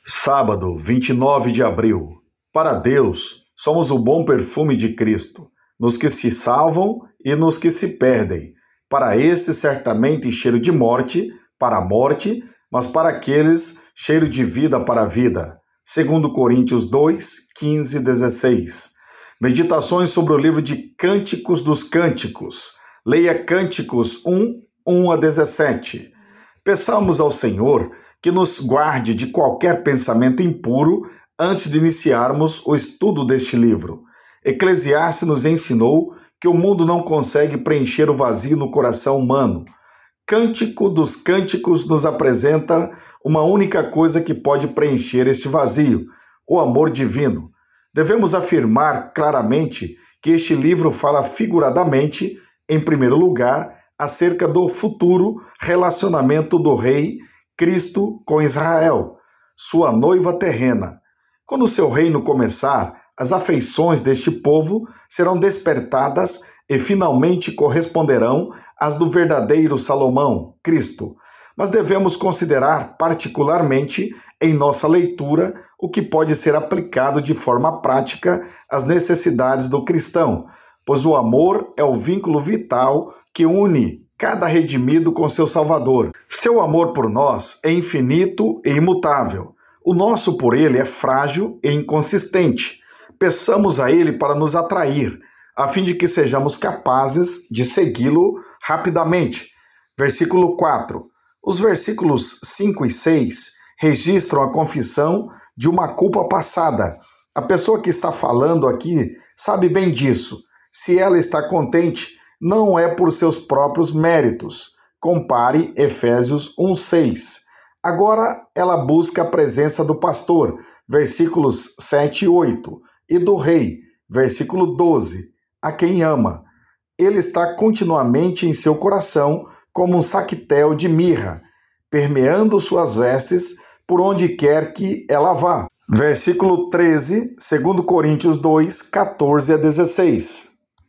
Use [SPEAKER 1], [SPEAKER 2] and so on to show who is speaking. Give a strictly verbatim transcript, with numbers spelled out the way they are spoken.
[SPEAKER 1] Sábado, vinte e nove de abril. Para Deus, somos o bom perfume de Cristo, nos que se salvam e nos que se perdem. Para estes, certamente cheiro de morte, para a morte, mas para aqueles, cheiro de vida para a vida. Segundo Coríntios dois, quinze, dezesseis. Meditações sobre o livro de Cânticos dos Cânticos. Leia Cânticos um, um a dezessete. Peçamos ao Senhor que nos guarde de qualquer pensamento impuro antes de iniciarmos o estudo deste livro. Eclesiastes nos ensinou que o mundo não consegue preencher o vazio no coração humano. Cântico dos Cânticos nos apresenta uma única coisa que pode preencher este vazio: o amor divino. Devemos afirmar claramente que este livro fala figuradamente, em primeiro lugar, acerca do futuro relacionamento do rei Cristo com Israel, sua noiva terrena. Quando seu reino começar, as afeições deste povo serão despertadas e finalmente corresponderão às do verdadeiro Salomão, Cristo. Mas devemos considerar particularmente em nossa leitura o que pode ser aplicado de forma prática às necessidades do cristão, pois o amor é o vínculo vital que une cada redimido com seu Salvador. Seu amor por nós é infinito e imutável. O nosso por ele é frágil e inconsistente. Peçamos a ele para nos atrair, a fim de que sejamos capazes de segui-lo rapidamente. Versículo quatro. Os versículos cinco e seis registram a confissão de uma culpa passada. A pessoa que está falando aqui sabe bem disso. Se ela está contente, não é por seus próprios méritos. Compare Efésios um, seis. Agora ela busca a presença do pastor, versículos sete e oito, e do rei, versículo doze, a quem ama. Ele está continuamente em seu coração como um saquetel de mirra, permeando suas vestes por onde quer que ela vá. Versículo treze, segundo Coríntios dois, quatorze a dezesseis.